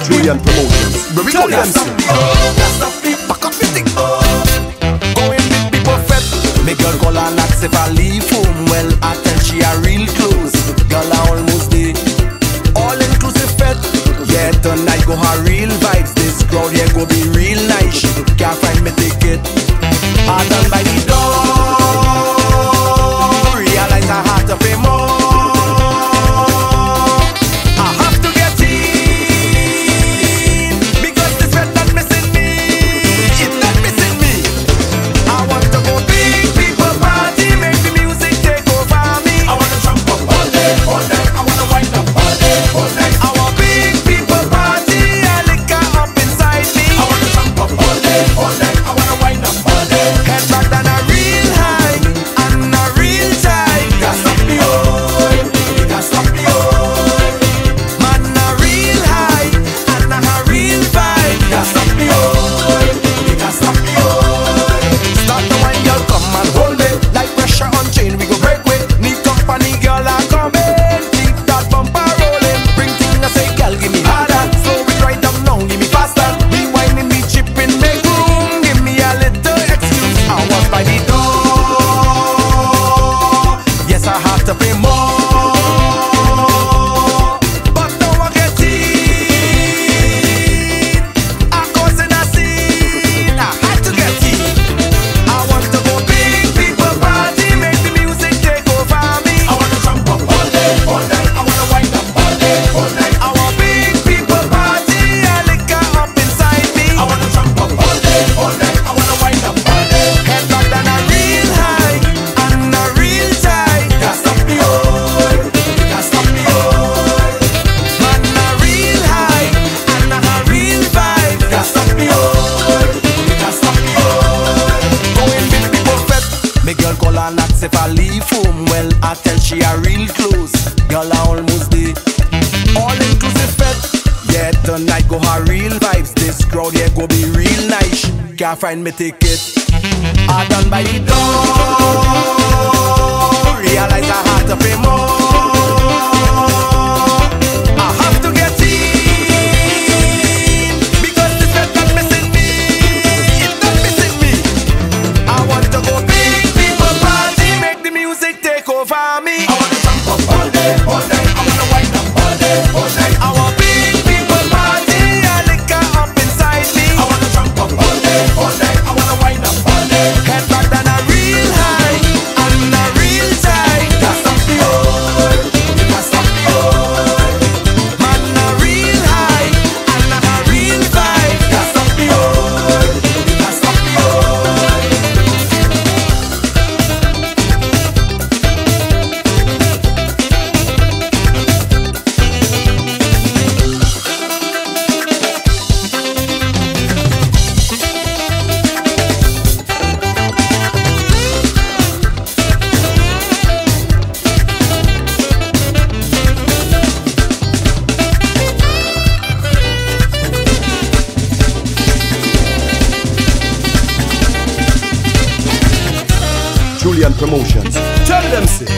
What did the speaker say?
Julian Promotions. Where we go, them say. Back up the thing. Going big people fed. Me girl call her knocks if I leave home. Well, I tell she a real close. Girl I almost there. All inclusive fed. Yeah, tonight go her real vibes. This crowd here go be real nice. Can't find me ticket. I done by the door. Realize I have to pay more. If I leave home, well, I tell she a real close. Girl, I almost there. All inclusive fed. Yeah, tonight go her real vibes. This crowd here go be real nice. Can't find me ticket. I done by the door. Realize I had to pay more. I have to get in because this fed not missing me. It's not missing me. I want to go big. Take over me. I wanna jump up all day, all night. I wanna wind up all day, all night. I want big people party and liquor up inside me. I wanna jump up all day, all night. I wanna wind up all day. Head back down a real high and a real tight. Can't stop the oil, can't stop the oil. Man a real high and a real vibe. Can't stop the oil, can't stop the oil. Julian Promotions. Tell them say.